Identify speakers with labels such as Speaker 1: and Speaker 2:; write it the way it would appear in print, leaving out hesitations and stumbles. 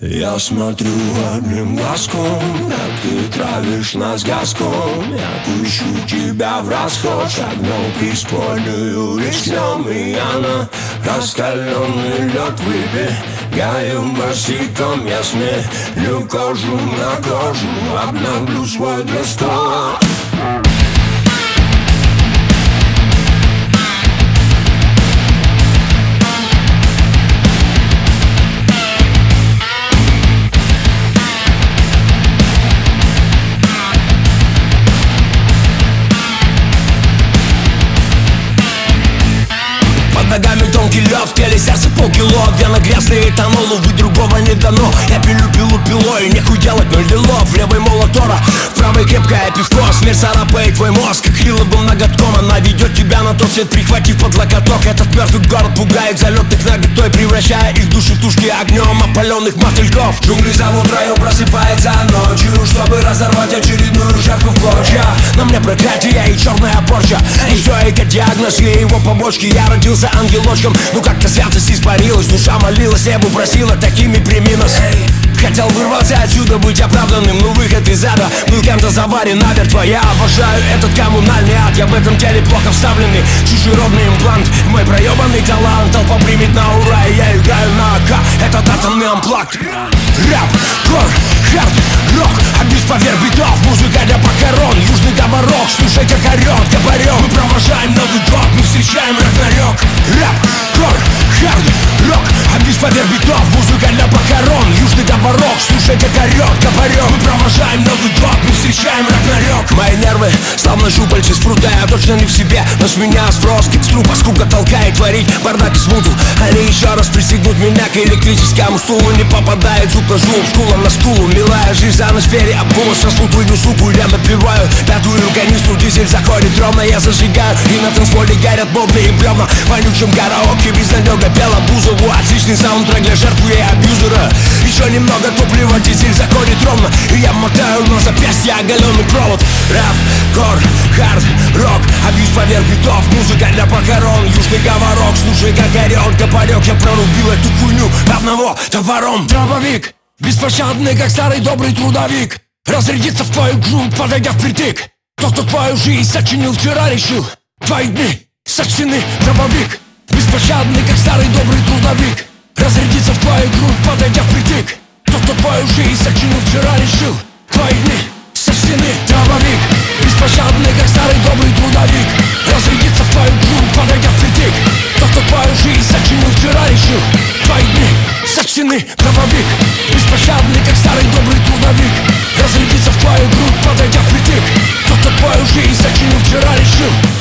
Speaker 1: Я смотрю одним глазком, как ты травишь нас газком. Я пущу тебя в расход, шагнул преисподнюю рискнем. И я на раскаленный лед выбегаю босиком. Я смелю кожу на кожу, обновлю свой дресс-код.
Speaker 2: Ногами тонкий лед, в теле сердце полкило. Вены грязные, тонул, увы, другого не дано. Я пилю пилу пилой, нехуй делать, ноль делов. В левой молотора, в правой крепкое пивко. Смерть царапает твой мозг, как криловым ноготком. Она ведет тебя на тот свет, прихватив под локоток. Этот мертвый город пугает залетных наготой, превращая их души в тушки огнем опаленных мотыльков. Джунгли зовут, район просыпается ночью, чтобы разорвать очередную жертву в клочья. На мне проклятие и черная порча, и все это диагноз и его побочки. Я родился ангелочком, но как-то святость испарилась. Душа молилась, небу просила, такими прими нас. Хотел вырваться отсюда, быть оправданным, но выход из ада был кем-то заварен намертво. Я обожаю этот коммунальный ад, я в этом теле плохо вставленный чужеродный имплант. Мой проебанный талант, толпа примет на ура, и я играю на АК, этот атомный амплакт. Рэп, кор, хард, рок, обвис поверх битов, музыка для похорон. Южный говорок, слушай, как орёт копарём. Мы провожаем Новый год, мы встречаем Рагнарёк. Рэп, кор, хард, рок, обвис поверх битов, музыка для похорон. Южный говорок, слушай, как орёт копарём. Мы провожаем Новый год, мы встречаем Рагнарёк. Мои нервы, словно щупальцы спрута, я точно не в себе, но с меня спрос, как струпа, скука толкает творить бардак и смуту. Они еще раз пристегнут меня к электрическому стулу, не попадает зуб на зуб, скула на стулу. Милая жизнь за ночь сфере обулась, распутываю суку, я напиваю пятую канистру, дизель заходит ровно, я зажигаю, и на танцполе горят модные бревна. В вонючем караоке безнадега пела Бузову, отличный саундтрек для жертвы и абьюзера. Еще немного топлива, дизель заходит ровно, и я мотаю на запястье оголенный провод. Рэп, кор, хард, рок, обвис поверх битов, музыка для похорон. Южный говорок, слушай, как орёт копарёк. Я прорубил эту хуйню одного товаром. Дробовик, беспощадный, как старый добрый трудовик, разрядится в твою грудь, подойдя впритык. Тот, кто твою жизнь сочинил, вчера решил, твои дни сочтены. Дробовик, беспощадный, как старый добрый трудовик, разрядится в твою грудь, подойдя впритык. Тот, кто твою жизнь сочинил, вчера решил, твои дни сочтены. Дробовик, беспощадный, как старый добрый трудовик, разрядится в твою грудь, подойдя впритык. Тот, кто твою жизнь сочинил, вчера решил, твои дни сочтены. Дробовик, беспощадный, как старый добрый трудовик, разрядится в твою грудь, подойдя впритык. Тот, кто твою жизнь сочинил, вчера решил,